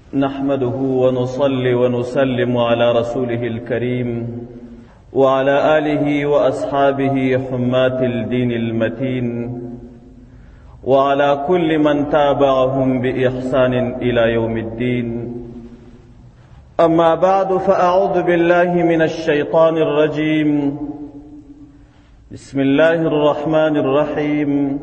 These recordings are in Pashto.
نحمده ونصلي ونسلم على رسوله الكريم وعلى آله وأصحابه حماة الدين المتين وعلى كل من تابعهم بإحسان إلى يوم الدين. أما بعد، فأعوذ بالله من الشيطان الرجيم. بسم الله الرحمن الرحيم.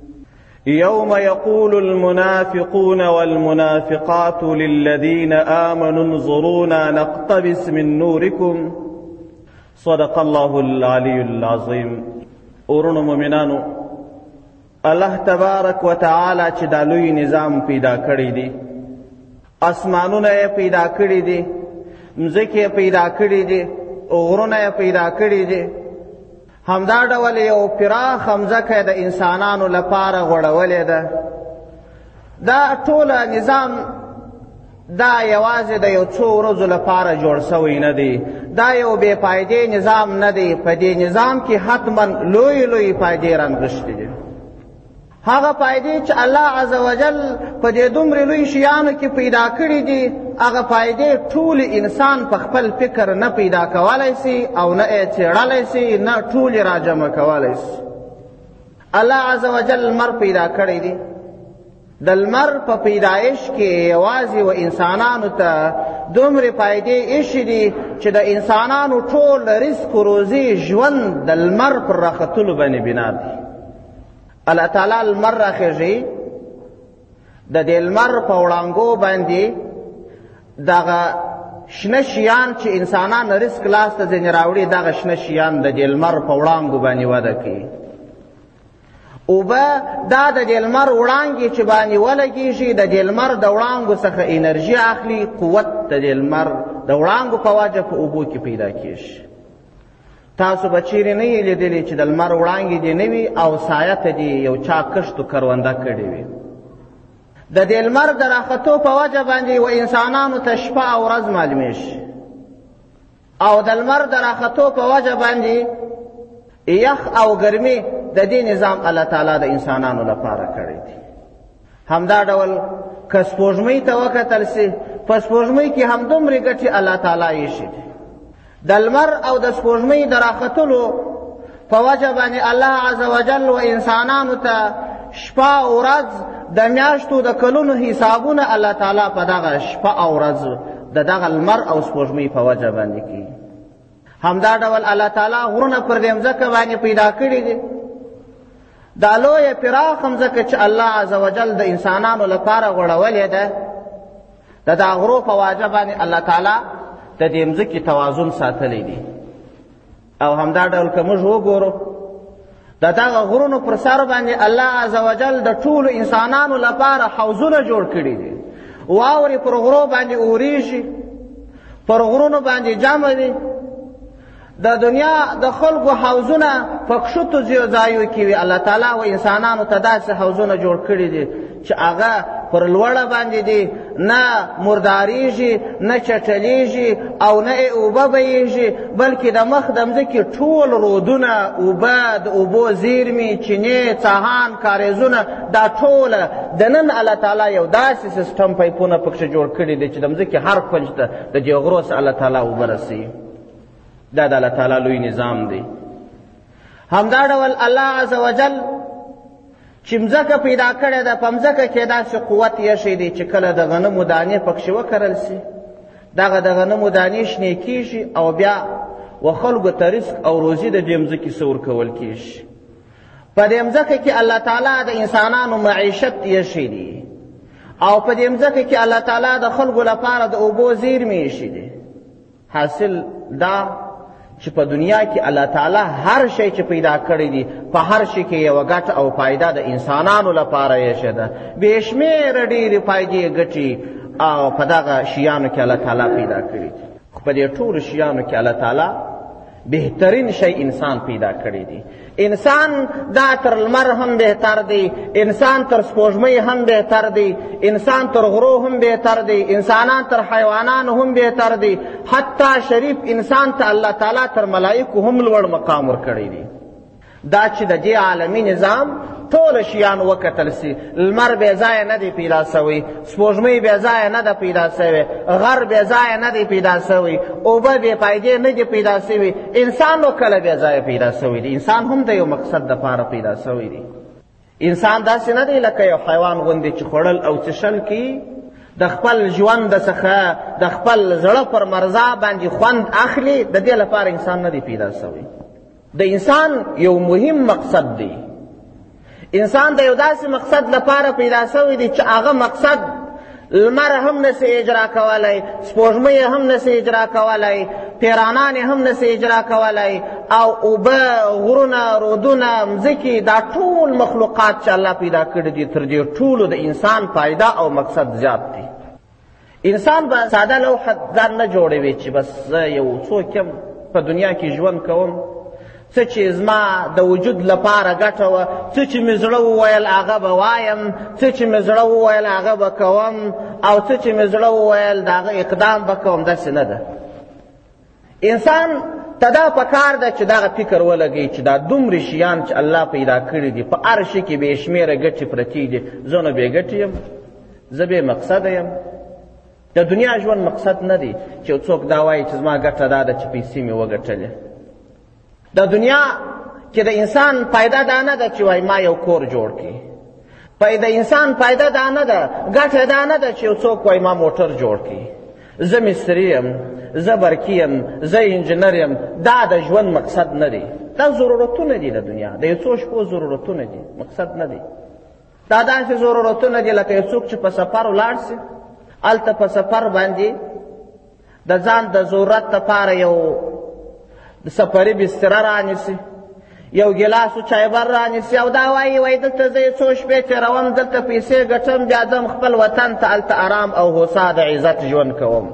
يوم يقول المنافقون والمنافقات للذين آمنوا انظرونا نقتبس من نوركم. صدق الله العلي العظيم. اورونو مومنانو، الله تبارک و تعالی چې دا لوی نظام پیدا کړی دی، اسمانونه یې پیدا کړی دي، مځکې پیدا کړی دي، غرونه یې پیدا کړی دي، همدا ډول یو پراخه مځکه د انسانانو لپاره غوړولې ده. دا ټوله نظام دا یوازې د یو څو ورځو لپاره جوړ شوی نه دی، دا یو بې فایدې نظام نه دی. په دې نظام کې حتما لوی لوی فایدې رانغښتې دي. هغه فایدې چې الله عز وجل په دې دومره لوی شیانو کې پیدا کړي دي، هغه فایدې ټول انسان په خپل فکر نه پیدا کولی سي او نه یې څېړلی سي، نه ټولې راجمع کولی سي. الله عز وجل لمر پیدا کړی دی. د لمر په پیدایش کې یوازې و انسانانو ته دومره فایدې ایښي دي چې د انسانانو ټول رزق و روزي ژوند د لمر پر راختلو باندې بنا دی. الله تعالی لمر راخیږي، د دې لمر په وړانګو باندې دغه شنه شیان چې انسانان رزق لاس ته ځینې راوړي، دغه شنه شیان د دې لمر په وړانګو باندې وده کوي. اوبه دا د دې لمر وړانګې چې باندې ولګېږي، د دې لمر د وړانګو څخه انرژي اخلي، قوت د دې لمر د وړانګو په وجه په اوبو کې پیدا کېږي. تاسو به چیرې نه یې لیدلي چې د لمر وړانګې دې نه وي او سایه ته دې یو چا کښت و کرونده کړې وي. د دې لمر د راختو په وجه باندې و انسانانو ته شپه او ورځ معلومیږي، او د لمر د راختو په وجه باندې یخ او ګرمي د دې نظام الله تعالی د انسانانو لپاره کړی دی. همدا ډول که سپوږمۍ ته وکتل سي، په سپوږمۍ کې هم دومرې ګټې الله تعالی ایښي دي. د لمر او د سپوږمۍ د راختلو په وجه باندې الله عز وجل و انسانانو ته شپه او ورځ د میاشتو د کلونو حسابونه الله تعالی په دغه شپه او ورځ د دغه لمر او سپوږمۍ په وجه باندې کوي. همدا ډول الله تعالی غرونه پر دې مځکه باندې پیدا کړي دي. دا لویه پراخه مځکه چې الله عز وجل د انسانانو لپاره غوړولې ده، د دا غرو په وجه باندې الله تعالی د دې مځکې توازن ساتلی دی. او همدا ډول که موږ وګورو، د دغه غرونو پر سر باندې الله عز وجل د ټولو انسانانو لپاره حوضونه جوړ کړي دي. واورې پر غرو باندې اورېږي، پر غرونو باندې جمع دي. د دنیا د خلکو حوضونه په کښتو ځایو کې وي، الله تعالی و انسانانو ته داسې حوضونه جوړ کړي دي چې هغه پر لوړه باندې دي، نه مرداریږي، نه چټلیږي او نه یې اوبه بهیږي، بلکې د مخ د مځکې ټول رودونه، اوبه، د اوبو زیرمې، چینې، څاهان، کاریزونه، دا ټوله د نن الله تعالی یو داسې سیستم پایپونه پکښې جوړ کړي دي چې د مځکې هر کونج ته د دې غرو څخه الله تعالی اوبه رسوي. دا د الله تعالی لوی نظام دی. همدا ډول الله عز وجل چې مځکه پیدا کړې ده، په مځکه کې داسې قوت ایښی دی چې کله د غنمو دانې پکښې وکرل سي، دغه د غنمو دانې شنې کېږي او بیا و خلکو ته رزق او روزي د دې مځکې څه ورکول کېږي. په دې مځکه کې الله تعالی د انسانانو معیشت ایښی دی، او په دې مځکه کې الله تعالی د خلکو لپاره د اوبو زیرمې ایښي دي. حاصل دا چې په دنیا کې الله تعالی هر شی چې پیدا کړی دی، په هر شي کې یوه ګټه او فایده د انسانانو لپاره ایښې ده. بې شمېره ډېرې فایدې ګټې او په دغه شیانو کې الله تعالی پیدا کړي دي. خو په دې ټولو شیانو کې الله تعالی بهترین شی انسان پیدا کړی دی. انسان دا تر لمر هم بهتر دی، انسان تر سپوږمۍ هم بهتر دی، انسان تر غرو هم بهتر دی، انسانان تر حیوانانو هم بهتر دی، حتی شریف انسان ته الله تعالی تر ملائکو هم لوړ مقام ورکړی دی. دا چې د دې عالمي نظام ټول شیان وکتل سي. لمر بې ځایه نه دی پیدا سوی، سپوږمۍ بې ځایه نه ده پیدا سوی، غر بې ځایه نه دی پیدا سوی، اوبه بې پایدې نه دي پیدا سوي، انسان نو کله بې ځایه پیدا سوی دی. انسان هم د یو مقصد دپاره پیدا سوی دی. انسان داسې نه دی لکه یو حیوان غوندې چې خوړل او څښل کی د خپل ژوند څخه د خپل زړه پر مرزا باندې خوند اخلي. د دې لپاره انسان نه دی پیدا سوی. د انسان یو مهم مقصد دی. انسان د یو داسې مقصد لپاره پیدا سوی دی چې هغه مقصد لمر هم نسی اجرا کولی، سپوږمۍ هم نسی اجرا کولی، پیرانان هم نسی اجرا کولی، او اوبه، غرونه، رودونه، مځکې، دا ټول مخلوقات چې الله پیدا کړي دي تر دې ټولو د انسان فایده او مقصد زیات دی. انسان به ساده لوحه ځان نه جوړوي چې بس زه یو څوک یم په دنیا کې ژوند کوم، څه چې زما د وجود لپاره ګټه وه، څه چې مې زړه وویل هغه به وایم، څه چې مې زړه وویل هغه به کوم، او څه چې مې زړه وویل د هغه اقدام به کوم. داسې نه ده. انسان ته دا پکار ده چې دغه فکر ولګوي چې دا دومره شیان چې الله پیدا کړي دي، په هر شي کې بې شمېره ګټې پرتې دي. زه نو بې ګټې یم، زه بې مقصده یم. د دنیا ژوند مقصد نه دی چې څوک دا وایي چې زما ګټه دا ده چې پیسې مې وګټلې. د دنیا کې د انسان فایده دا نه ده چې وای ما یو کور جوړ کړي. د انسان فایده دا نه ده، ګټه دا نه ده چې یو څوک وای ما موټر جوړ کړي. زه مستري یم، زه برقي یم، زه انجینر یم. دا د ژوند مقصد نه دی. دا ضرورتونه دي د دنیا، د یو څو شپو ضرورتونه دي، مقصد نه دی. دا داسې ضرورتونه دي لکه یو څوک چې په سفر ولاړ سي، هلته په سفر باندې د ځان د ضرورت لپاره یو د سفري بستره رانیسي، یو ګیلاسو چایبر رانیسي، او دا وایي دلته زه یې څو شپې تېروم، دلته پیسې ګټم، بیا ځم خپل وطن ته، هلته ارام او هوسا د عزت ژوند کوم.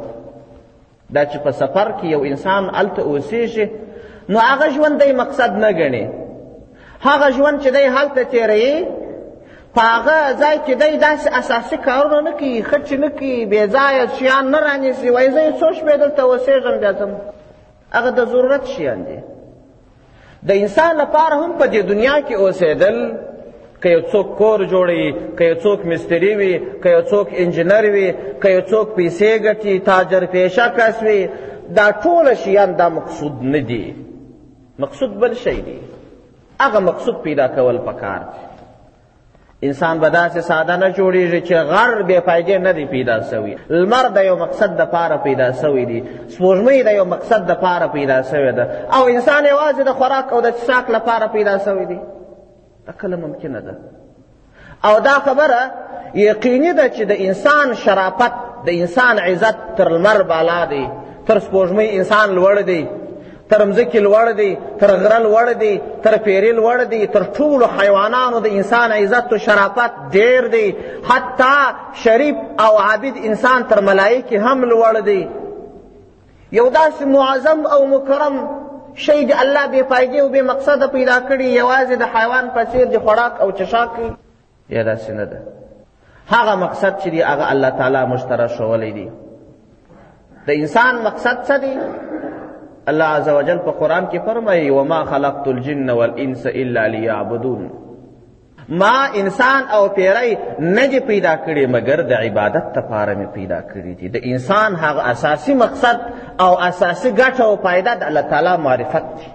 دا چې په سفر کې یو انسان هلته اوسېږي نو هغه ژوند دی مقصد نه ګڼي. هغه ژوند چې دی هلته تېروي په هغه ځای کې دی داسې اساسي کارونه نه کوي، خټې نه کوي، بې ځایه شیان نه رانیسي، وایي زه یې څو شپې دلته اوسېږم بیا ځم. هغه د ضرورت شیان دي. د انسان لپاره هم په دې دنیا کې اوسېدل، که یو څوک کور جوړوي، که یو څوک مستري وي، که یو څوک انجینر وي، که یو څوک پیسې ګټي، تاجر پیشه کس وي، دا ټوله شیان دا مقصود نه دي. مقصود بل شی دی. هغه مقصود پیدا کول پکار دی. انسان به داسې ساده نه جوړېږي چې غر بې فایدې نه دی پیدا سوی. لمر د یو مقصد دپاره پیدا سوی دی، سپوږمۍ د یو مقصد دپاره پیدا سوی ده، او انسان یوازې د خوراک او د څښاک لپاره پیدا سوی دی. دا کله ممکنه ده. او دا خبره یقیني ده چې د انسان شرافت، د انسان عزت تر لمر بالا دی، تر سپوږمۍ انسان لوړ دی، تر مځکې لوړ دی، تر غره لوړ دی، تر پیرې لوړ دی، تر ټولو حیوانانو د انسان عزت و شرافت ډیر دی. حتی شریف او عابد انسان تر ملایکې هم لوړ دی. یو داسې معظم او مکرم شی د الله بې فایدې او بې مقصده پیدا کړي، یوازې د حیوان په څېر د خوراک او چښاک کوي. یا داسې نه ده. هغه مقصد چې دی هغه الله تعالی موږ ته راښولی دی. د انسان مقصد څه دی؟ الله عز وجل په قرآن کې فرمایي وما خلقت الجن والانس الا لیعبدون. ما انسان او پیری نه دي پیدا کړي مګر د عبادت لپاره مې پیدا کړي دي. د انسان هغه اساسي مقصد او اساسي ګټه او فایده د الله تعالی معرفت دی.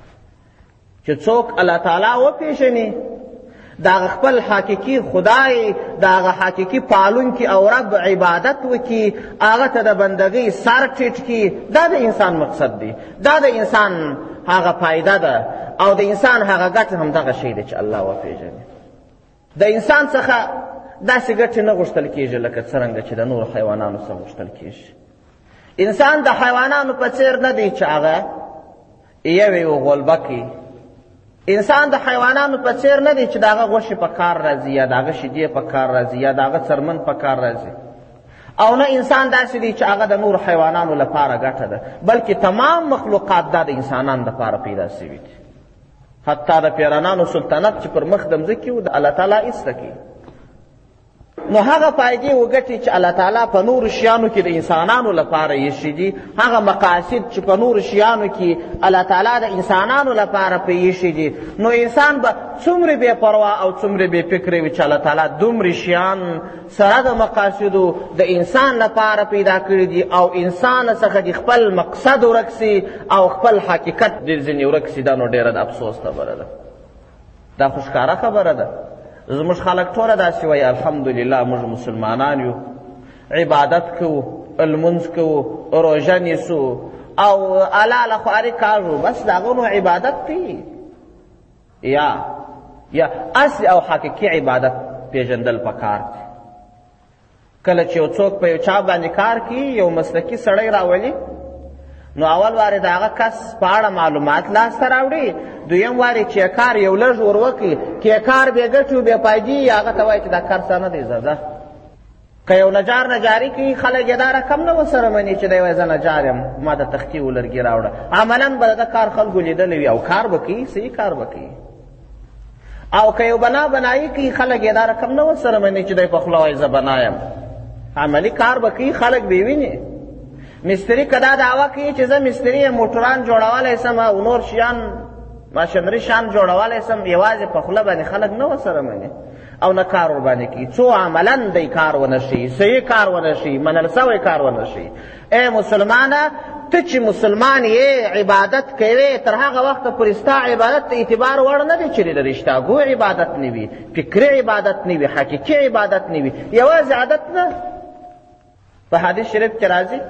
چې څوک الله تعالی وپېژني، د هغه خپل حقیقي خدای، د هغه حقیقي پالونکي او رب عبادت وکړي، هغه ته د بندګۍ سر ټیټ کړي، دا د انسان مقصد دی. دا د انسان هغه فایده ده، او د انسان هغه ګټه هم دغه شی دی چې الله وپېژني. د انسان څخه داسې ګټې نه غوښتل کېږي لکه څرنګه چې د نورو حیوانانو څخه غوښتل کېږي. انسان د حیوانانو په څېر نه دی چې هغه یوې غولبکې. انسان د حیوانانو په څېر نه دی چې د هغه غوښې په کار راځي، یا د هغه شیدې په کار راځي، یا د هغه څرمن په کار راځي. او نه انسان داسې دی چې هغه د نورو حیوانانو لپاره ګټه ده، بلکې تمام مخلوقات دا د انسانانو لپاره پیدا سوي دي. حتی د پیرانانو سلطنت چې پر مخ د مځکې و د الله تعالی ایسته کړي. نو هغه فایدې وګټي چې الله تعالی په نورو شیانو کې د انسانانو لپاره ایښي دي، هغه مقاصد چې په نورو شیانو کې الله تعالی د انسانانو لپاره په ایښي دي، نو انسان به څومره بې پروا او څومره بې فکره وي چې الله تعالی دومره شیان سره د مقاصدو د انسان لپاره پیدا کړي دي او انسان څخه د خپل مقصد ورک سي او خپل حقیقت د ځینې ورک سي. دا نو ډېره د افسوس خبره ده، دا خو ښکاره خبره ده. زموږ خلک ټوله داسې وایي الحمدلله موږ مسلمانان یو، عبادت کوو، لمونځ کوو، روژه نیسو او الله خواري کاږو، بس د هغه نو عبادت دی. یا اصل او حقیقي عبادت پیژندل پکار دی. کله چې یو څوک په یو چا باندې کار کوي، یو مسلکي سړی راولي، نو اول وارې د هغه کس په اړه معلومات لاسته راوړي، دویم وارې چې کار یو لږ ور وکړي، که کار بې ګټې و بې فایدې هغه ته وایي چې دا کار څه نه دی زده. که یو نجار نجاري کوي، خلک یې دا رقم نه ورسره مني چې دی وایي زه نجار یم، ما د تختې و لرګي راوړه. عملاً به د کار خلکو لیدلی وي او کار به کوي، صحیح کار به کوي. او که یو بنایي کوي، خلک یې دا رقم نه ورسره مني چې دی په خوله وایي زه بنا یم، عملي کار به کوي، خلک به یې ویني. مستري که دا دعوه کوي چې زه مستري یم، موټران جوړولی سم او نور شیان ماشینري شیان جوړولی سم، یوازې په خوله باندې خلک نه ورسره مني او نه کار ورباندې کوي، څو عملاً دی کار ونه شي، صحیح کار ونه شي، منل سوی کار ونه شي. ای مسلمانه، ته چې مسلمان یې، عبادت کوې، تر هغه وخته پورې ستا عبادت د اعتبار وړ نه دی چې د رښتاګو عبادت نه وي، فکري عبادت نه وي، حقیقي عبادت نه وي، یوازې عادت نه. په حدیث شریف کې راځي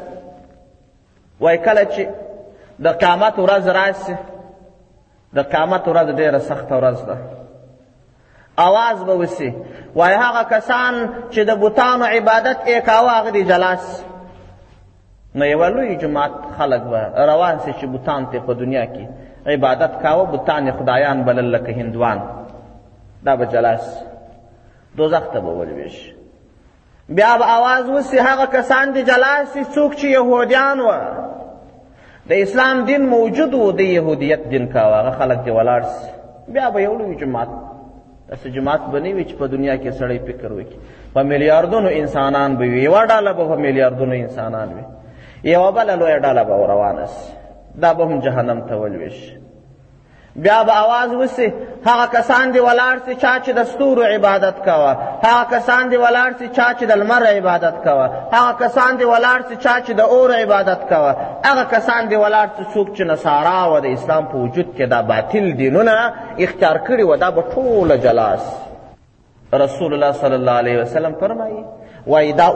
وای کله چې د قیامت ورځ راشي، د قیامت ورځ ډېره سخته ورځ ده، آواز به وسي، وای هغه کسان چې د بوتانو عبادت یې کاوه هغه دې جلاس. نو یوه لوی جماعت خلک به روان سي چې بوتان ته په دنیا کې عبادت کاوه، بوتان خدایان بلل لکه هندوان، دا به جلاس دوزخ ته به ولویشي. بیا به آواز وسي هغه کسان دې جلاس سي څوک چې یهودیان وه، د اسلام دین موجود و، د یهودیت دین کاوه، هغه خلک دې ولاړ سي. بیا به یو لوی جماعت، داسې جماعت به نه وي چې په دنیا کې سړی فکر وکړي، په میلیاردونو انسانان به وي، یوه ډله به په میلیاردونو انسانان وي، یوه بله لویه ډله به روانه سي، دا به هم جهنم ته ولویشي. بیا به آواز وسي هغه کسان دې ولاړ سي چا چې د ستورو عبادت کوه، هغه کسان دې ولاړ سي چا چې د لمر عبادت کوه، هغه کسان دې ولاړ سي چا چې د اور عبادت کوه، هغه کسان دې ولاړ سي څوک چې نصارا و د اسلام په وجود کې دا باطل دینونه اختیار کړي و، دا به ټوله جلاس. رسول الله صلی الله علیه وسلم فرمایي وایي دا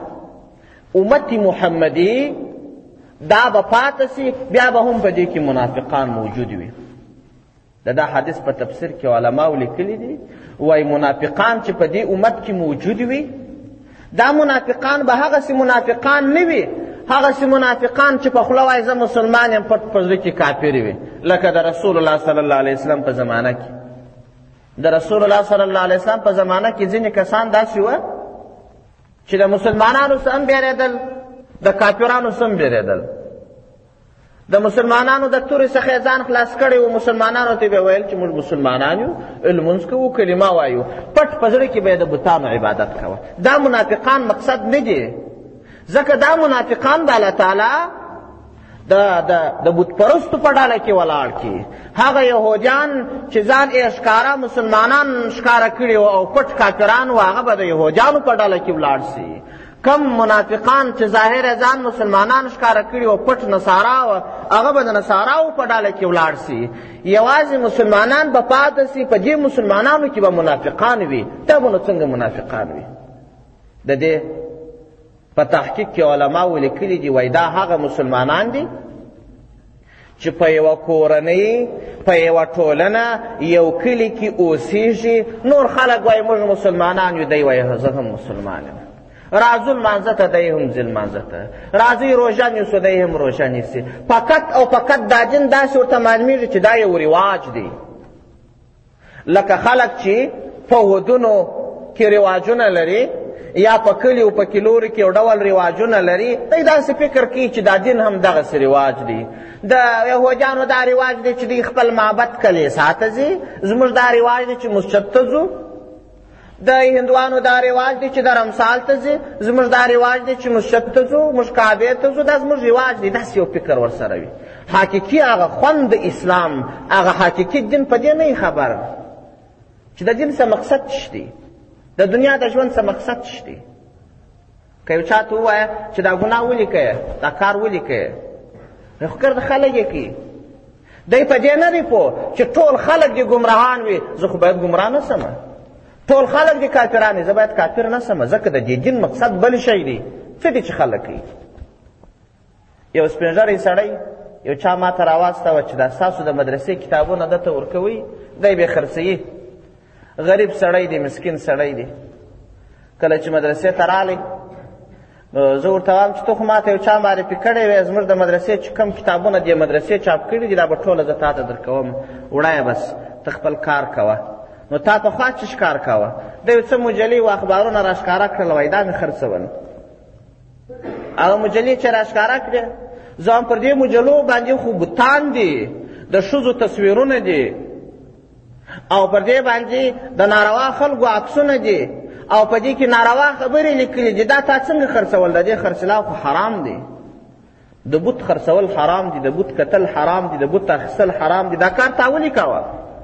امت محمدي دا به پاته سي، بیا به هم په دې کې منافقان موجود وي. دا حدیث په تفسیر کې علماو لیکلي دي، وایي منافقان چې په دې امت کې موجود وي، دا منافقان به هغسې منافقان نه وي، هغسې منافقان چې په خوله وایي زه مسلمان یم، پټ په زړه کې کافر وي، لکه د رسول الله صلی الله علیه وسلم په زمانه کې. د رسول الله صلی الله علیه وسلم په زمانه کې ځینې کسان داسې وه چې د مسلمانانو څخه هم بیرېدل، د کافرانو څخه هم بیرېدل. د مسلمانانو د تورې څخه یې ځان خلاص کړی و، مسلمانانو ته به ویل چې موږ مسلمانان یو، لمونځ کوو، کلمه وایو، پټ په زړه کې به یې د بتانو عبادت کوه. دا منافقان مقصد نه دي، ځکه دا منافقان به الله تعالی د بت پرستو په ډله کې ولاړ کړي. هغه یهودیان چې ځان یې ښکاره مسلمانان ښکاره کړي وو او پټ کافران وو، هغه به د یهودیانو په ډله کې ولاړ سي. کم منافقان چې ظاهر ځان مسلمانان ښکاره کړي وو، پټ نصارا وو، هغه به د نصاراو په ډله کې ولاړ سي. یوازې مسلمانان به پاته سي، په دې مسلمانانو کې به منافقان وي. دا به نو څنګه منافقان وي؟ د دې په تحقیق کې علماو لیکلي دي، وایي دا هغه مسلمانان دي چې په یوه کورنۍ، په یوه ټولنه، یو کلي کې اوسېږي، نور خلک وایي موږ مسلمانان یو، دی وایي زه هم مسلمان یم، راځو لمانځه ته دی هم ځي لمانځه ته، راځئ روژه نیسو دی هم روژه نیسي. فقط او فقط دا دین داسې ورته معلومېږي چې دا یو رواج دی، لکه خلک چې په ودونو کې رواجونه لري، یا په کلیو په کلوري کې یو ډول رواجونه لري، دی داسې فکر کوي چې دا دین هم دغسې رواج دی. د یهودیانو دا رواج دی چې دوی خپل معبد کلیسا ته ځي، زموږ دا رواج دی چې مسجد ته ځو. د هندوانو دا رواج دی چې درمسال ته ځي، زموږ دا رواج دی چې مسجد ته ځو، موږ کعبې ته ځو، دا زموږ رواج دی. داسې یو فکر ورسره وي. حقیقي هغه خوند د اسلام، هغه حقیقي دین په دې نه خبر چې د دین څه مقصد شته، د دنیا د ژوند څه مقصد شته. که یو چا ته ووایه چې دا ګناه ولې کوې، دا کار ولې کوې، خو ګرد خلک یې کوي. دی په دې نه دی پوه چې ټول خلک دې ګمراهان وي، زه خو باید ګمراه نه سم. ټول خلک دې کافران وي، زه باید کافر نه سم، ځکه د دې دین مقصد بل شی دی. څه دی چې خلک کوي؟ یو سپین ږیری سړی یو چا ما ته راواستوه چې دا ستاسو د مدرسې کتابونه ده ته ورکوئ، دی به یې خرڅوي. غریب سړی دی، مسکین سړی دی. کله چې مدرسې ته راغلی نو زه ورته وایم چې ته خو ما ته یو چا معرفي کړی وی، زموږ د مدرسې چې کوم کتابونه دې مدرسې چاپ کړي دي دا به ټوله زه تا ته درکوم، وړایه بس ته خپل کار کوه. نو تا پخوا چې کار کوه؟ د یو څه مجلې و اخبارونه راښکاره کړل، وایي دا مې خرڅول. هغه مجلې چې راښکاره کړې، زه هم پر دې مجلو باندې خو بوتان دي، د ښځو تصویرونه دي، او پر دې باندې د ناروا خلکو عکسونه دي، او په دې کې ناروا خبرې لیکلي دي. دا تا څنګه خرڅول؟ د دې خرڅلاو خو حرام دی. د بت خرڅول حرام دي، د بت کتل حرام دي، د بت اخیستل حرام دي. دا کار تا ولې کوه؟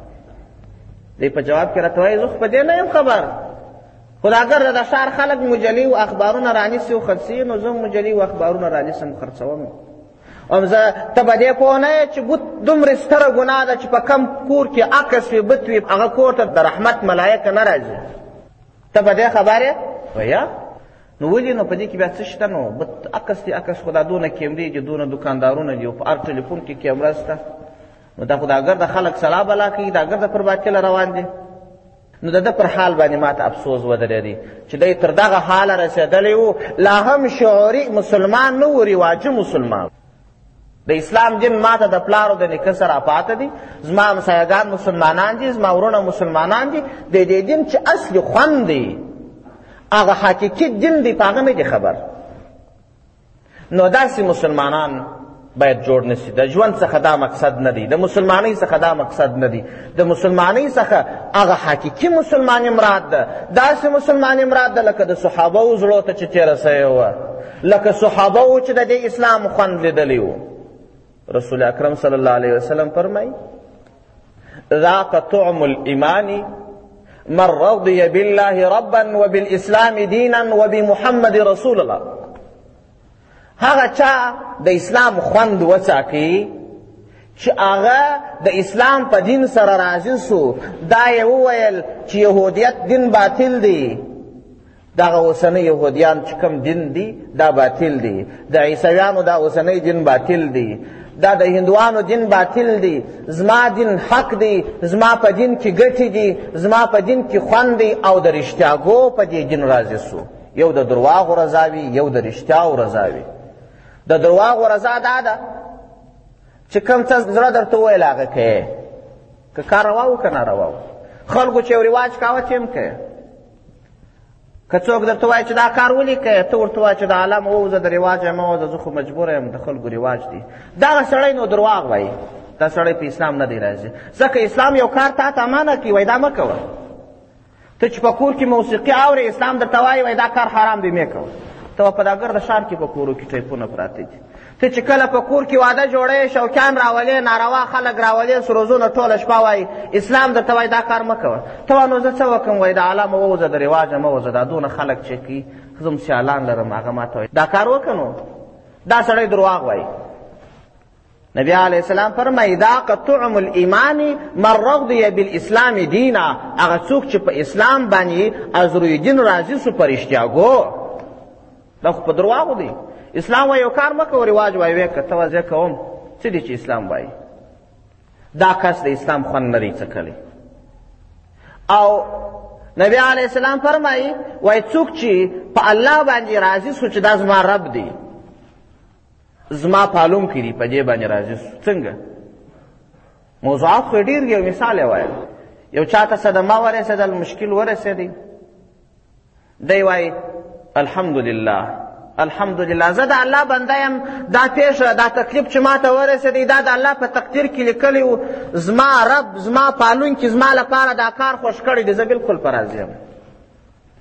دی په جواب کې راته وایي زه خو په دې نه یم خبر، خو دا اګر د ښار خلک مجلې و اخبارونه رانیسي او خرڅوي، نو زه مجلې و اخبارونه رانیسم خرڅوم. ام زه ته به دې پوه نه یې چې بت دومره ستره ګناه ده چې په کم کور کې عکس وي، بت وي، هغه کور ته د رحمت ملایکه نه راځي. ته به دې خبر یې؟ ویا نو ولې؟ نو په دې کې بیا څه شته؟ نو بت عکس دی، عکس خو دا دونه کیمرې دي، دونه دکاندارونه دي، او په هر ټلیفون کې کیمره شته. نو دا خو دا اګر د خلک سلا بلا کوي، دا اګر د پر باطله روان دي. نو د ده پر حال باندې ما ته افسوس ودرېدی چې دی تر دغه حاله رسېدلی و، لا هم شعوري مسلمان نه و، رواجي مسلمان. د اسلام دین ما ته د پلارو د نیکه سره پاته دي، زما همسایهګان مسلمانان دي، زما ورونه مسلمانان دي. د دې دین چې اصلي خوند دی، هغه حقیقي دین دی، په هغه نه دي خبر. نو داسې مسلمانان باید جوړ نشي. د ژوند څخه دا مقصد نه دی، د مسلمانۍ څخه دا مقصد نه دی. د مسلمانۍ څخه هغه حقیقي مسلماني مراد ده. داسې مسلماني مراد ده لکه د صحابهو زړو ته چې تېره سوې وه، لکه صحابهو چې د دې اسلام خوند لیدلی و. رسول اکرم صلی الله علیه وسلم فرمایي ذاق طعم الایمان من رضی بالله ربا وبالاسلام دینا وبمحمد رسول الله. هغه چا د اسلام خوند وڅاکي چې هغه د اسلام په دین سره راضي سو، دا یې وویل چې یهودیت دین باطل دی، دغه اوسنی یهودیان چې کوم دین دی دا باطل دی، د عیسویانو دا اوسنی دین باطل دی، دا د هندوانو دین باطل دی، زما دین حق دی، زما په دین کې ګټې دي، زما په دین کې خوند دی. او د رښتیاګو په دې دین راضي سو. یو د درواغو رضا وي، یو د رښتیاو رضا وي. د درواغو رضا دا ده چې کوم څه زړه درته وویل هغه کوې، که کار روا و که ناروا و. خلکو چې یو رواج کاوه چې هم کوې. که څوک درته وایي چې دا کار ولې کوې، ته ورته وایه چې د عالم ووځه، د رواج یم ووځه، زه خو مجبوره یم، د خلکو رواج دی. دغه سړی نو درواغ وایي، دا سړی په اسلام نه دی راځي. ځکه اسلام یو کار تا ته منع کوي، وایي دا مه کوه. ته چې په کور کې موسیقي اورې، اسلام درته وایي وایي دا کار حرام دی مې کوه. ته په دا ګرده ښار کې په کورو کې ټیپونه پراته دي. ته چې کله په کور کې واده جوړوې، شوقیان راولې، ناروا خلک راولې، سروزونه ټوله شپه وایي اسلام درته وایي دا کار مه کوه. ته وایه نو زه څه وکړم؟ وایي د عالم ووځه، د رواجه مه وځه، دا دونه خلک چې کوي، زه هم سیالان لرم، هغه ما ته وایي دا کار وکړه. نو دا سړی درواغ وایي. نبی علیه السلام فرمایي ذاق طعم الایمان من رضی بالاسلام دینا. هغه څوک چې په اسلام باندې از روی دین راضي سو، په رښتیاګو. دا خو په درواغو دی. اسلام وایي یو کار مه کوه، رواج وایي ویې که ته وایي زه کوم. څه دی چې اسلام وایي؟ دا کس د اسلام خوند نه دی څکلی. او نبی علیه السلام فرمایي وایي څوک چې په الله باندې راضي سو چې دا زما رب دی، زما پالونکی دی، په دې باندې راضي سو. څنګه؟ موضوعات خو ډېر دي، یو مثال یې وایم. یو چا ته صدمه ورسېدل، مشکل ورسېدی، دی وایي الحمدلله الحمدلله، زه د الله بنده یم، دا پیښه دا تکلیف چې ما ته ورسېدی دا د الله په تقدیر کې لیکلی و، زما رب زما پالونکي زما لپاره دا کار خوښ کړی دی، زه بلکل په راضي یم.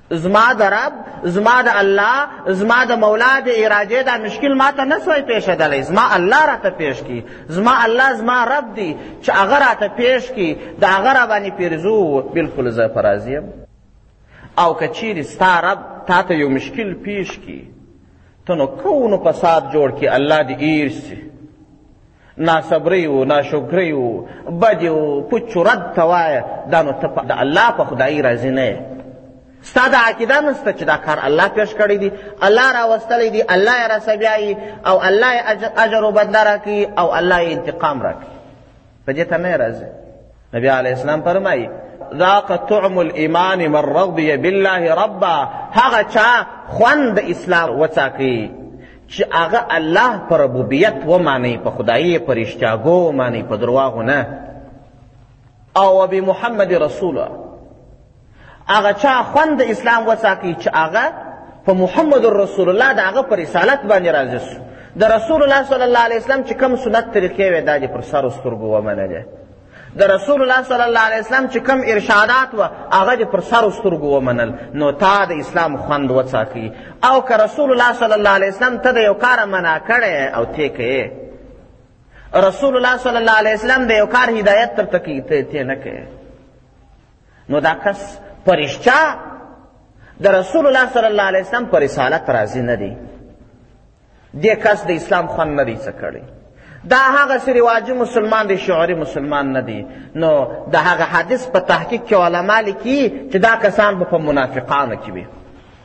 زما د رب، زما د الله، زما د مولا د ارادې دا مشکل ما ته نه سوی پیښېدلی، زما الله راته پیښ کړي، زما الله زما رب دی چې هغه راته پیښ کړي، د هغه را باندې پیرزو بلکل زه په راضي یم. او که چیرې ستا رب تا ته یو مشکل پیښ کړي، ته نو کونو فساد جوړ کړي، الله دې ایر سي، ناصبري و، ناشکري و، بدي و، پوچ رد ته وایه، دا نو ته د الله په خدایي راضي نه یې. ستا دا عقیده نسته چې دا کار الله پیش کړی دی، الله راوستلی دی، الله یې راسبیایي او الله یې اجر و بدله راکړي او الله یې انتقام راکړي. په دې ته نه راځي. نبی علیه السلام فرمایي ذاق طعم الایمان من رضی بالله ربا، هغه چا خوند د اسلام وڅاکي چې هغه الله په ربوبیت وماني، په خدایي په رښتیاګو وماني، په درواغو نه. او بمحمد رسوله، هغه چا خوند د اسلام وڅاکي چې هغه په محمد رسول الله د هغه په رسالت باندې راضي سو. د رسول الله صلی الله علیه وسلم چې کوم سنت طریقې وې دا دې پر سر سترګو ومنلې. د رسول الله صلی الله علیه وسلم چې کوم ارشادات و هغه دې پر سر سترګو ومنل، نو تا د اسلام خوند وڅاکي. او که رسول الله صلی الله علیه وسلم ته د یو کار منع کړی او ته کوې، رسول الله صلی الله علیه وسلم د یو کار هدایت درته کوي ته نه کوې، نو دا کس پرشتیا د رسول الله صلی الله علیه وسلم پر رسالت راضي نه دی، دې کس د اسلام خوند نه دی څه کړی. دا هغه رواجي مسلمان دی، شعوري مسلمان نه دی. نو د هغه حدیث په تحقیق کې علما لیکي چې دا کسان به په منافقانو کې وي.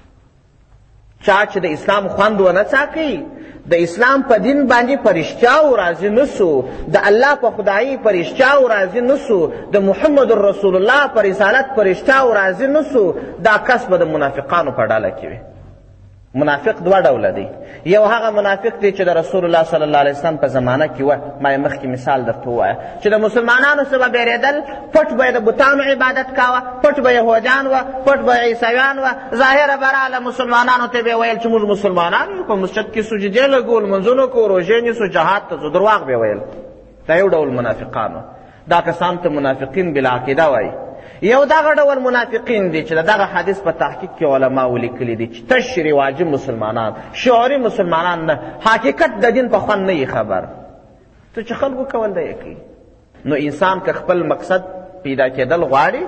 چا چې د اسلام خوند ونه څاکي، د اسلام په دین باندې په رښتیاو راضي نسو، د الله په خدایي په رښتیاو راضي نسو، د محمد رسول الله په رسالت په رښتیاو راضي نسو، دا کس به د منافقانو په ډله کې وي. منافق دوه ډوله دی. یو هغه منافق دی چې د رسول الله صلی الله علیه وسلم په زمانه کې وه، ما یې مخکې مثال درته ووایه چې د مسلمانانو څخه به بیرېدل، پټ به یې د بتانو عبادت کاوه، پټ به یهودیان وه، پټ به عیسویان وه، ظاهره به راله مسلمانانو ته به یې ویل چې موږ مسلمانان یو، په مسجد کې سجدې لګول، لمونځونه کوو، روژې نیسو، جهاد ته ځو، درواغ به یې ویل. دا یو ډول منافقانو. دا کسان ته منافقین بالعقیده وایي. یو دغه ډول منافقین دي چې دغه حدیث په تحقیق کې علماو لیکلي دي چې تش رواجي مسلمانان، شعوري مسلمانان نه، حقیقت د دین په خوند نه خبر، ته چې خلکو کول دی کوي. نو انسان که خپل مقصد پیدا کېدل غواړي،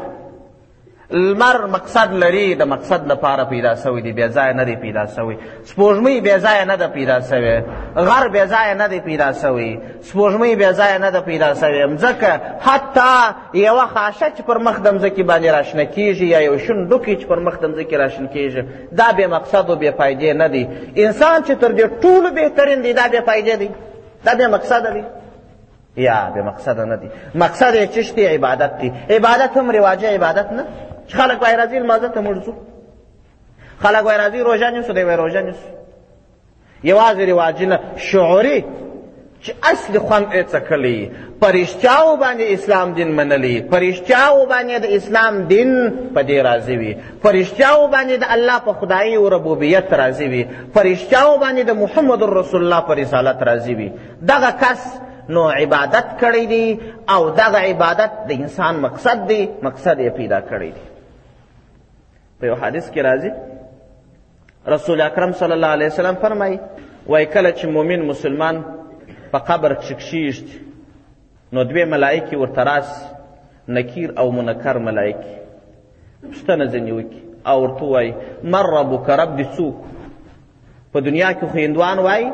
لمر مقصد لري، د مقصد لپاره پیدا سوی دی، بې ځایه نه دی پیدا سوی. سپوږمۍ بې ځایه نه ده پیدا سوی، غر بې ځایه نه دی پیدا سوی، سپوږمۍ بې ځایه نه ده پیدا سوی. مځکه حتی یوه خاشه چې پر مخ د مځکې باندې راشنه کېږي، یا یو شون ډوکی چې پر مخ د مځکې راشنه کېږي، دا بې مقصد و بې فایدې نه دی. انسان چې تر دې ټولو بهترین دی، دا بې فایدې دی، دا بې مقصده دی، یا بې مقصده نه دی. مقصد یې چشت دی؟ عبادت دی. عبادت هم رواجي عبادت نه چې خلک وایي راځي لمانځه ته موږ ځو، خلک وایي راځي روژه نیسو، دی وایي روژه نیسو. یوازې رواجي نه، شعوري چې اصلي خوند یې څکلی، په رښتیاو باندې اسلام دین منلی، په رښتیاو باندې د اسلام دین په دې راضي وي، په رښتیاو باندې د الله په خدایي او ربوبیت راضي وي، په رښتیاو باندې د محمد رسول الله په رسالت راضي وي. دغه کس نو عبادت کړی دی او دغه عبادت د انسان مقصد دی، مقصد یې پیدا کړی دی. په یو حدیث کې راځي رسول اکرم صلی الله علیه وسلم فرمایي وایي کله چې مؤمن مسلمان په قبر کښېږدي نو دوې ملایکې ورته راسي، نکیر او منکر ملایکې، پوښتنه ځینې وکړي او ورته ووایي من ربک، رب دې څوک؟ په دنیا کې خو هندوان وایي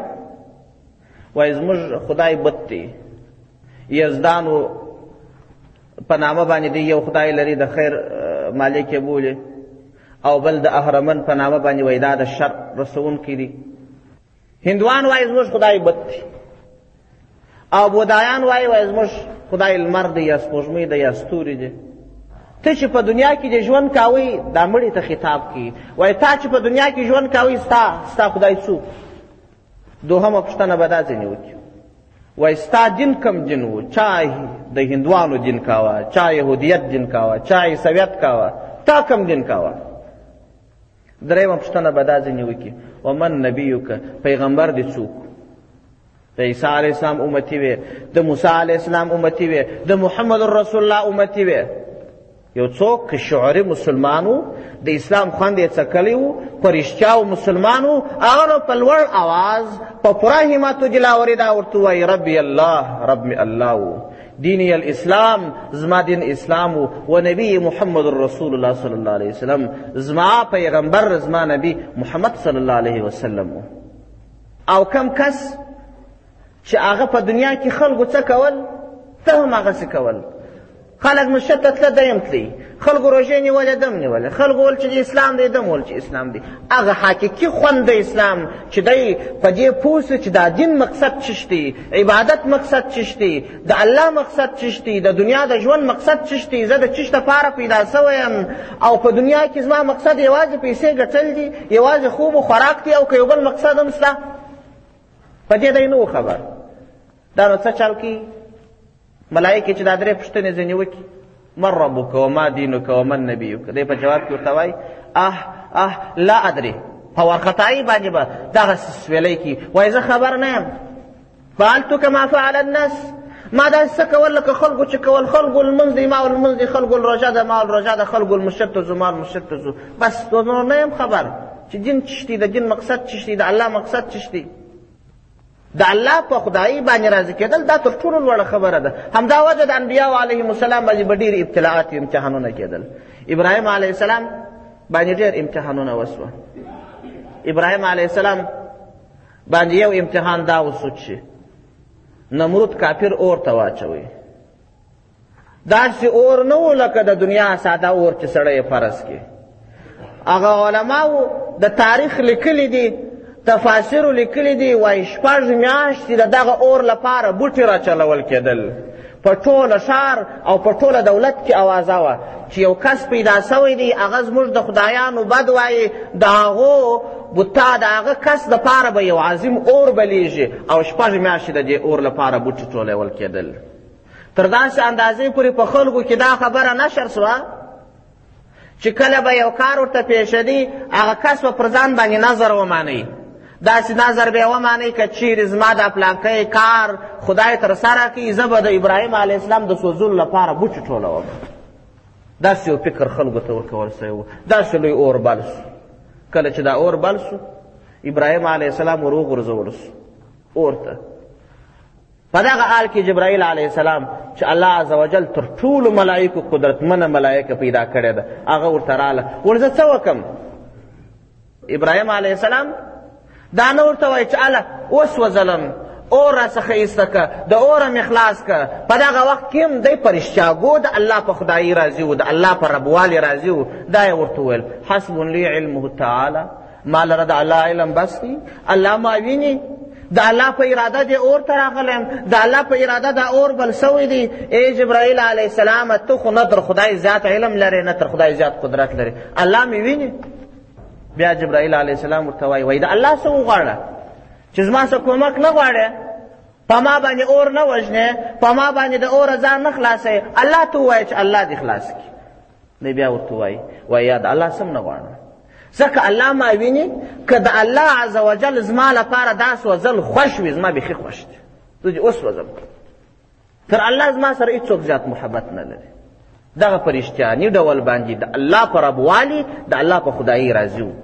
زموږ خدای بت دی، یزدانو په نامه باندې دی یو خدای لري د خیر مالک یې بولي، او بل د اهرمن په نامه باندې وایي دا د شر رسونکی دی. هندوان وایي زموږ خدای بت دی، او بودایان وایي زموږ خدای لمر دی یا سپوږمۍ دی یا ستوري دی. ته چې په دنیا کې د ژوند کاوی، دا مړي ته خطاب کوي، وایي تا چې په دنیا کې ژوند کاوی ستا خدای څوک؟ دوهمه پوښتنه به دا ځینې وکړي، وایي ستا دین کم دین و؟ چا د هندوانو دین کاوه، چا یهودیت دین کاوه، چا عیسویت کاوه، تا کم دین کاوه؟ درېیمه پوښتنه به دا ځینې وکړي ومن نبیک، پیغمبر دې څوک؟ د عیسی علیه السلام امتي وې، د موسی علیه السلام امتي وې، د محمد رسول الله امتي وې، یو څوک که شعوري مسلمان و د اسلام خوند یې څکلی و په رښتیا و مسلمان و هغه نو په لوړ آواز په پوره همت و دلاوري دا ورته ووایي ربي الله رب می الله و دینی الاسلام زما دین اسلام و نبی محمد رسول الله صلی الله علیه وسلم زما پیغمبر زما نبی محمد صلی الله علیه وسلم او کم کس چې هغه په دنیا کې خلکو څه کول ته هم هغسې کول خلک مسجد ته تله دی هم تلي خلکو روژې نیولې دم نیولې خلکو ویل چې اسلام دی دم ویل چې اسلام دی هغه حقیقي خوند د اسلام چې دی په دې پوه سو چې دا دین مقصد چش دی عبادت مقصد چش دی د الله مقصد چش دی د دنیا د ژوند مقصد چش دی زه د چش دپاره پیدا سوی یم او په دنیا کې زما مقصد یوازې پیسې ګټل دي یوازې خوب و خوراک دی او که یو بل مقصد هم شته په دې دی نه و خبر دا نو څه چل کوي ملائکې چې دا درې پوښتنې ځینې وکړي من ربک وما دینک ومن نبیک دی په جواب کې ورته وایي لا ادري په وارخطایي باندې به دغسې سویلی کي وایي زه خبر نه یم فعلتو کما فعل الناس ما داسې څه کول لکه خلکو چې کول خلکو لمونځ دی ما لمونځ دی خلکو روژه ده ما روژه ده خلکو لمسجد ته ځو ما لمسجد ته ځو بس نور نه یم خبر چې دین چش دی د دین مقصد چش دی د الله مقصد چش دی د الله په خدایي باندې راضي کېدل دا تر ټولو لوړه خبره ده همدا وجه د انبیاو علیهم السلام باندې به ډېر ابتلاعات امتحانونه کېدل ابراهیم علیه السلام باندې ډېر امتحانونه وسوه ابراهیم علیه السلام باندې یو امتحان دا وسو چې نمرود کافر اور ته واچوي داسې اور نه و لکه د دنیا ساده اور چې سړی یې فرض کړي هغه علماو د تاریخ لیکلي دي تفاسیرو لیکلی دی وایي 6 میاشتې د دغه اور لپاره بوټي راچلول کېدل په ټوله ښار او په ټوله دولت کې اوازه وه چې یو کس پیدا سوی دی هغه زموږ د خدایانو بد وایي د هغو بوتا د هغه کس دپاره به یو عظیم اور بلیږي او 6 میاشتې د دې اور لپاره بوټي ټولول کېدل تر داسې اندازې پورې په خلکو کې دا خبره نشر سوه چې کله به یو کار ورته پیښېدي هغه کس به پر ځان باندې نظر ومانوي داسې نظر به یې ومانئ که چیرې زما دا پلانکی کار خدای ترسره کړي زه به د ابراهیم علیه السلام د سوځلو لپاره بوټي ټولوم داسې یو فکر خلکو ته ورکول سوی و داسې لوی اور بل سو کله چې دا اور بل سو ابراهیم علیه السلام ور وغورځول سو اور ته په دغه حال کې جبرائیل علیه السلام چې الله عز وجل تر ټولو ملایکو قدرتمنه ملایکه پیدا کړې ده هغه ورته راله ول زه څه وکړم ابراهیم علیه السلام دا نه ورته وایي چې اله وسوځلم اور راڅخه ایسته که د اوره مې خلاص که په دغه وخت کې هم دی په رښتیاګو د الله په خدایي راضي و د الله په ربوالي راضي و دا یې ورته وویل حسب لی علمه تعالی ما لره د الله علم بس دی الله ما ویني د الله په اراده دې اور ته راغلی د الله په اراده دا اور بل سوی دی ای جبرائیل علیه السلام ته خو نه تر خدای زیات علم لرې نه تر خدای زیات قدرت لرې الله مې ویني بیا جبرائیل علیه السلام ورته وایي د الله څه وغواړه چې زما څه کومک نه غواړې په ما باندې اور نه وژنې په ما باندې د اوره ځان نه خلاصوې الله ته ووایه چې الله دې خلاص کړي دی بیا ورته وایي یا د الله څه نه غواړم ځکه الله ما ویني که د الله عز وجل زما لپاره دا سوځل خوښ وي زما بیخي خوښ دی زه دې وسوځم تر الله زما سره هېڅوک زیات محبت نه لري دغه په رښتیاني ډول باندې د الله په ربوالي د الله په خدایي راضي و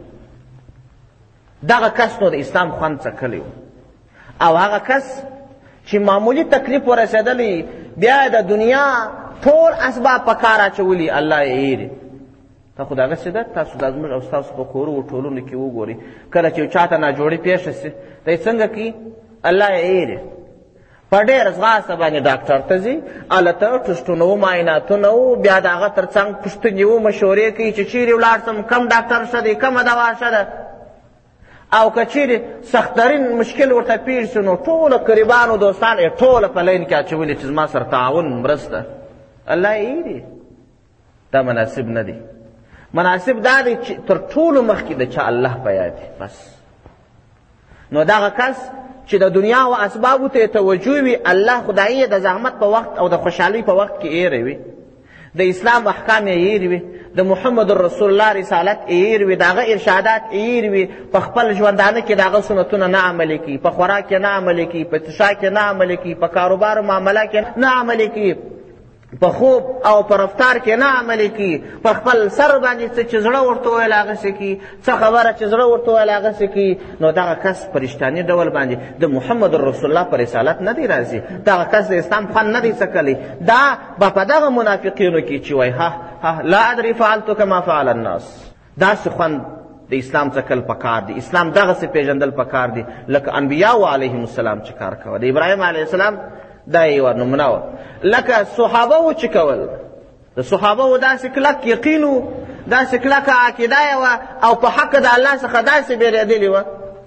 دغه کس نو د اسلام خوند څکلی و او هغه کس چې معمولي تکلیف ورسېدلی بیا د دنیا ټول اسباب په کار اچولي الله یې هېري ته خو دغسې ده تاسو دا زموږ او ستاسو په کورو و ټولنو کې وګورئ کله چې یو چا ته ناجوړي پېښه سي دی څنګه کوي الله یې هېري په ډېر ځغاسته باندې ډاکټر ته ځي هلته ټسټونه و معایناتونه و بیا د هغه تر څنګ پوښتنې و مشورې کوي چې چیرې ولاړ سم کم ډاکټر ښه دی کومه دوا ښه ده او که چیرې سختترین مشکل ورته پیښ سي نو ټوله قریبانو دوستان یې ټوله په لین کې اچولي چې زما سره تعاون مرسته الله یې هېري دا مناسب نه دی مناسب دا دی چې تر ټولو مخکې د چا الله په یاد بس نو دغه کس چې د دنیا و اسبابو ته توجه وي الله خدایي د زحمت په وخت او د خوشحالۍ په وخت کې ایره وي د اسلام احکام یې ایره وي د محمد رسول الله رسالت ایره وي د هغه ارشادات ایره وي په خپل ژوندانه کې د هغه سنتونه نه عملي کوي په خوراک کې نه عملي کوي په څښاک کې نه عملي کوي په کاروبار معامله کې نه عملي کوي په خوب او په رفتار کې نه عملي کي، په خپل سر باندې څه چې زړه ورته ویل هغسې کي، څه خبره چې زړه ورته ویل هغسې کي، نو دغه کس په رښتاني ډول باندې د محمد رسول الله په رسالت نه دی راځي، دغه کس د اسلام خوند نه دی څکلی. دا به په دغه منافقینو کې چې وایي ها لا ادري فعلت کما فعل الناس، داسې خوند د اسلام څکل پکار دی، اسلام دغسې پیژندل پکار دی لکه انبیاو علیهم السلام چې کار کوه. د ابراهیم علیه السلام دا یوه نمونه وه. لکه صحابه و چې کول، د صحابه و داسې کلک یقین و، داسې کلکه عقیده یې وه او په حق د الله څخه داسې بېرېدلې وه.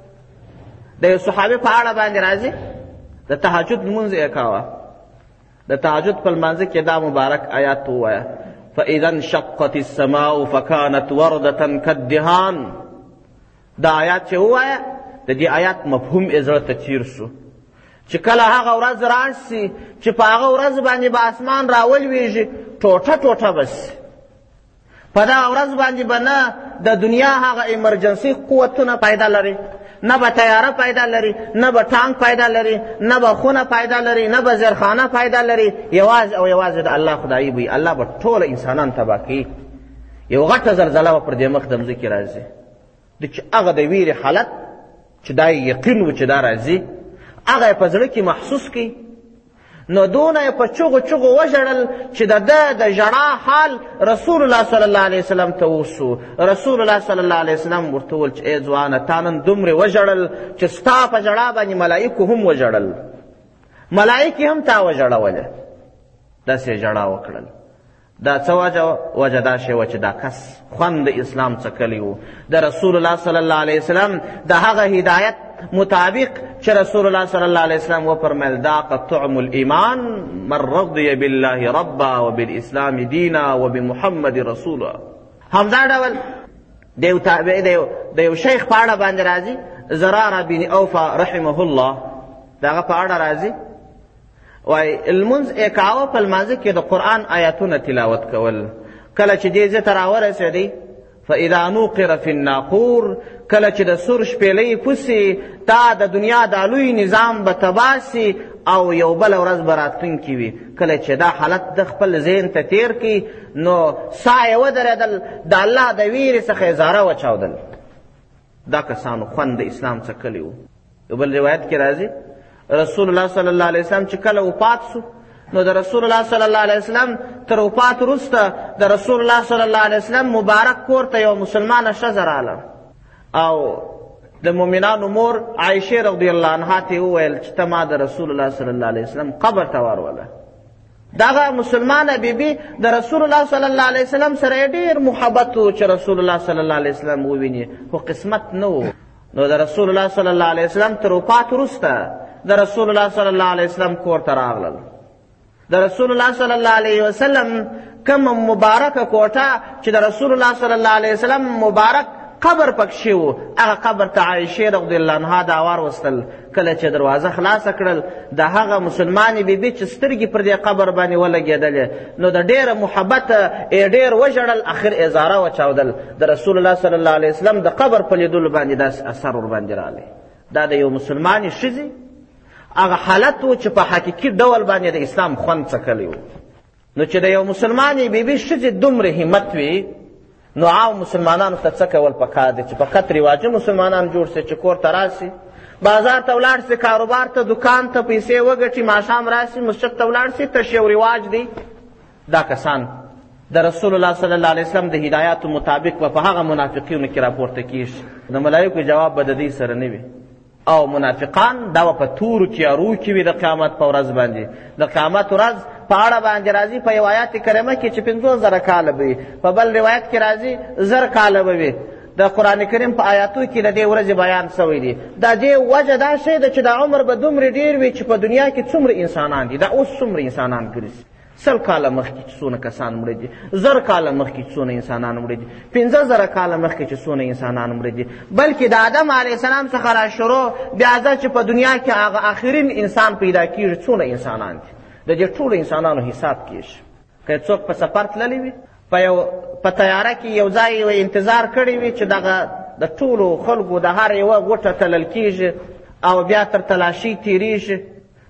د یو صحابي په اړه باندې راځي، د تهجد لمونځ یې کوه. د تهجد په لمانځه کې دا مبارک آیات ووایه: فاذا انشقت السماء فكانت وردة كالدهان. دا آیات چې ووایه، د دې آیات مفهوم یې زړه ته تیر شو چې کله هغه ورځ راشي چې په هغه ورځ باندې به اسمان راولویږي، ټوټه ټوټه بس. په دغه ورځ باندې به نه د دنیا هغه ایمرجنسي قوتونه پیدا لري، نه به تیاره پیدا لري، نه به ټانک پیدا لري، نه به خونه پیدا لري، نه به زیرخانه پیدا لري. یوازې او یوازې د الله خدایي به الله به ټول انسانان تباه کوي. یو غټه زلزله به پر دې مخ د مځکې راځي، د چې هغه د ویرې حالت چې دا یقین و چې دا راځي، هغه یې په زړه کې محسوس کړي. نو دونه یې په چغو چغو وژړل چې د ده د ژړا حال رسول الله صلی الله علیه وسلم ته وسو. رسول الله صلی الله علیه وسلم ورته وویل چې ای ځوانه تا نن دومرې وژړل چې ستا په ژړا باندې ملایکو هم وژړل، ملایکې هم تا وژړولې، داسې ژړا وکړل. دا څه وجه دا شی وه چې دا کس خوند د اسلام څکلی و. د رسول الله صلی الله علیه وسلم د هغه هدایت مطابق چې رسول الله صلی الله علیه وسلم وفرمیل دا قد طعم الایمان من رضی بالله ربا وبالاسلام دینا وبمحمد رسولا. همدا ډول د یو شیخ په اړه باندې راځي، زراره بن اوفا رحمه الله، دغه په اړه راځي وایي لمونځ یې کاوه، په لمانځه کې د قرآن آیاتونه تلاوت کول. کله چې دې ځای ته راورسېدی فاذا نوقر فی الناقور، کله چې د سور شپېلۍ پوسي، تا د دنیا دا لوی نظام به تباسي او یو بله ورځ به راتلونکي وي. کله چې دا حالت د خپل ذهن ته تیر کړي نو ساه یې ودرېدل، د الله د ویرې څخه یې زاره وچاودل. دا کسانو خوند د اسلام څکلی و. یو بل روایت کې راځي رسول الله صلی الله علیه وسلم چې کله وفات سو، نو د رسول الله صلی الله علیه وسلم تر وفات وروسته د رسول الله صلی الله علیه وسلم مبارک کور ته یو مسلمانه ښځه راغله او د مؤمنانو مور عایشې رضی الله عنها ته وویل چې ته ما د رسول الله صلی الله علیه وسلم قبر ته واروله. دغه مسلمانه بیبي د رسول الله صلی الله علیه وسلم سره ډېر محبت و چې رسول الله صلی الله علیه وسلم وویني، خو قسمت نه و. نو د رسول الله صلی الله علیه وسلم تر وفات وروسته د رسول الله صلی الله علیه وسلم کور ته راغلل. د رسول الله صلی الله علیه وسلم کوم مبارکه کوټه چې د رسول الله صلی الله علیه وسلم مبارک قبر پکښې و، هغه قبر ته عایشې رضی الله عنها دا واروستل. کله چې دروازه خلاصه کړل، د هغه مسلمانې بیبي چې سترګې پر دې قبر باندې ولګېدلې، نو د ډېره محبت یې ډېر وژړل، اخر یې زاره وچاودل. د رسول الله صلی الله علیه وسلم د قبر په لیدلو باندې داسې اثر ورباندې راغلی. دا د یو مسلمانې ښځې هغه حالت و چې په حقیقي ډول باندې د اسلام خوند څکلی و. نو چې د یو مسلمانې بیبي ښځې دومره همت وي، نو عام مسلمانانو ته څه کول پکار دی چې فقط رواجي مسلمانان جوړ سي چې کور ته راسي، بازار ته ولاړ سي، کاروبار ته، دکان ته پیسې وګټي، ماښام راسي مسجد ته ولاړ سي، تش یو رواج دی. دا کسان د رسول الله صلی الله علیه وسلم د هدایاتو مطابق به په هغه منافقینو کې راپورته کیږي. د ملایکو جواب به د دې سره نه وي، او منافقان دا په تورو تیارو کې وي د قیامت په ورځ باندې. د قیامت ورځ په اړه باندې راځي په یو آیات کریمه کې چې 50,000 کاله به وي، په بل روایت کې راځي 1000 کاله به وي. د قرآن کریم په آیاتو کې د دې ورځې بیان شوی دی. د دې وجه دا شی ده چې د عمر به دومره ډېر وي چې په دنیا کې څومره انسانان دي، دا اوس څومره انسانان ګرځي. 100 کاله مخکې چې څونه کسان مړه دي، 1000 کاله مخکې چې څونه انسانان مړه دي، 50,000 کاله مخکې چې څونه انسانان مړه دي، بلکې د آدم علیه السلام څخه را شروع بیا دا چې په دنیا کې هغه آخرین انسان پیدا کېږي څونه انسانان دي. د دې ټولو انسانانو حساب کېږي. که څوک په سفر تللی وي، په تیاره کې یو ځای انتظار کړی وي چې دغه د ټولو خلکو د هر یوه غوټه تلل کېږي او بیا تر تلاشي تېرېږي،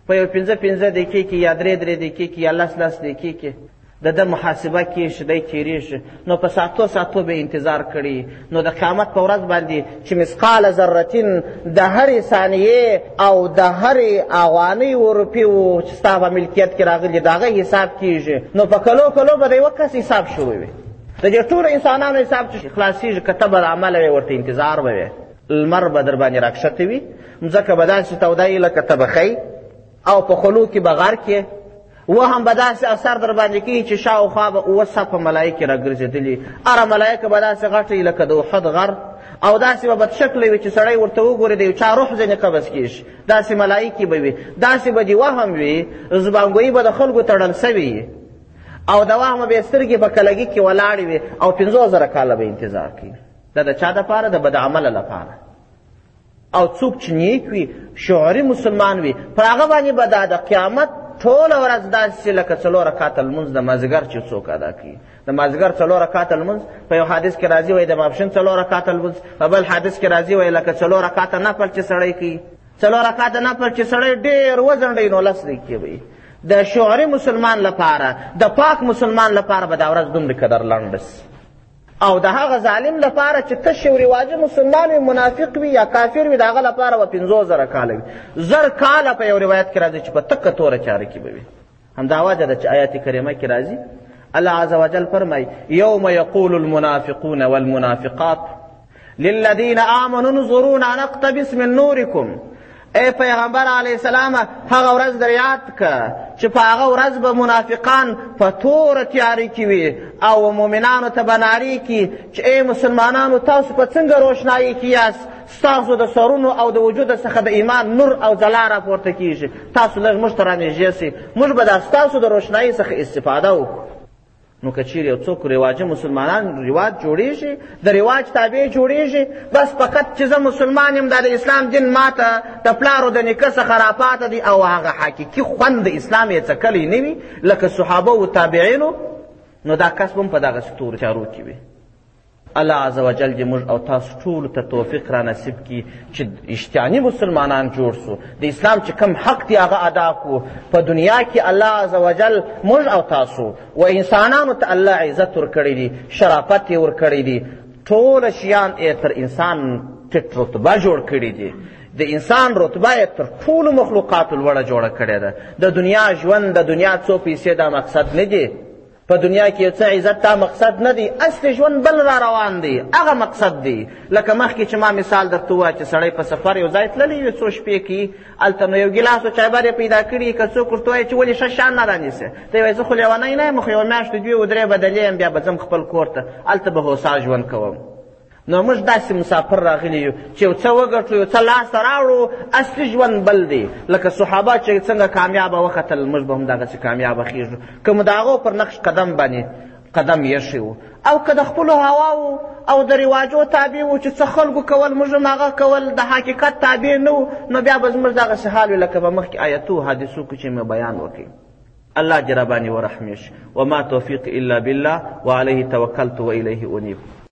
په یو 15 دقیقې کې یا 3 دقیقې کې یا 10 دقیقې کې د ده محاسبه کېږي، دی تېرېږي، نو په ساعتو به انتظار کړي. نو د قیامت په ورځ باندې چې مثقال ذرتین د هرې ثانیې او د هرې اوغانۍ و روپۍ و چې ستا په ملکیت کې راغلي د هغه حساب کېږي. نو په کلو به د یوه کس حساب شروع وي، د دې ټولو انسانانو حساب چې خلاصېږي، کته به د عمله وي، ورته انتظار به وي. لمر به در باندې راکښته وي، مځکه به داسې توده وي لکه ته به ښی، او په خلو کې به غر کې هم به داسې اثر در باندې کېږي چې شاوخوا به 7 صفه ملایکې راګرځېدلي، هره ملایکه به داسې غټه وي لکه د احد غر، او داسې به بدشکله وي چې سړی ورته وګوري د یو چا روح ځینې قبض کېږي، داسې ملایکې به وي، داسې به د وهم وي، زبانګویي به د خلکو تړل سوي، او د وهمه به یې سترګې په کلګي کې ولاړې وي، او 50,000 کاله به انتظار کوي. دا د چا دپاره؟ د بدعمله لپاره. او څوک چې نیک وي، شعوري مسلمان وي، پر هغه باندې به دا د قیامت ټوله ورځ داسې لکه 4 رکعته لمونځ د مازدیګر چې څوک ادا کوي. د مازدیګر 4 رکعته لمونځ په یو حدیث کې راځي، وایي د ماپښین 4 رکعته لمونځ، په بل حدیث کې راځي وایي لکه 4 رکعته نفل چې سړی کوي. 4 رکعته نفل چې سړی ډېر وځنډوي نو 10 دقیقې وي. د شعوري مسلمان لپاره، د پاک مسلمان لپاره به دا ورځ دومره قدر لنډ سي. او د هغه ظالم لپاره چې تش یو رواجه مسلمان وي، منافق وي یا کافر وي، د هغه لپاره به 50,000 کاله وي. 1000 کاله په یو روایت کې راځي چې په تکه توره چاره کې به وي. همدا وجه ده چې آیات کریمه کې راځي، الله عز وجل فرمایي: یوم یقول المنافقون والمنافقات للذین آمنوا انظرونا نقتبس من نورکم. ای پیغمبر علیه السلام، هغه ورځ در یاد که چې په هغه ورځ به منافقان په توره تیارې کې وي، او مؤمنانو ته به نارې کړي چې ای مسلمانانو، تاسو په څنګه روښنایي کې یاست؟ ستاسو د سرونو او د وجود څخه د ایمان نور او ځلا راپورته کېږي، تاسو لږ موږ ته رانږدې سئ، موږ به دا ستاسو د روښنایي څخه استفاده وکړو. نو که چیرې یو څوک رواجه مسلمانان رواج جوړېږي، د رواج تابع جوړېږي، بس فقط چې زه مسلمان یم، دا د اسلام دین ماته د پلارو د نیکه څخه راپاته دی، او هغه حقیقي خوند د اسلام یې څکلی نه وي لکه صحابه و تابعینو، نو دا کس به هم په دغسې تورو چارو کې وي. الله عز وجل دې موږ او تاسو ټولو ته توفیق را نصیب کړي چې اشتیاني مسلمانان جوړ سو، د اسلام چې کم حق دی هغه ادا کړو. په دنیا کې الله عز وجل موږ او تاسو و انسانانو ته الله عزت ورکړی دی، شرافت یې ورکړی دی، ټوله شیان یې تر انسان ټیټ رتبه جوړ کړي دي. د انسان رتبه یې تر ټولو مخلوقاتو لوړه جوړه کړې ده. د دنیا ژوند، د دنیا څو پیسې دا مقصد نه دی، په دنیا کې یو څه عزت تا مقصد نه دی، اصل ژوند بل را روان دی، هغه مقصد دی. لکه مخکې چې ما مثال درته ووایه چې سړی په سفر یو ځای تللی وي څو شپې کې، هلته نو یو ګیلاس و چایبر یې پیدا کړي، که څوک ورته وایي چې ولې ښه شیان نه رانیسې، ته یې وایي زه خو لیونی نه یم، خو یوه میاشت 2 و 3 بدلې یم، بیا به ځم خپل کور ته، هلته به هوسا ژوند کوم. نو موږ داسې مسافر راغلي یو چې یو څه وګټو، یو څه لاسته راوړو، اصلي ژوند بل دی. لکه صحابه چې څنګه کامیابه وختل، موږ به هم دغسې کامیابه خېږو که مو د هغو پر نقش قدم باندې قدم ایښی و. او که د خپلو هواو او د رواجو تابع و چې څه خلکو کول موږ هم هغه کول، د حقیقت تابع نه و، نو بیا به زموږ دغسې حال وي لکه به مخکې آیتو حدیثو کې چې مې بیان وکړي. الله جربانی ورحمش. وما توفیق الا بالله وعليه توکلت والیه انیب.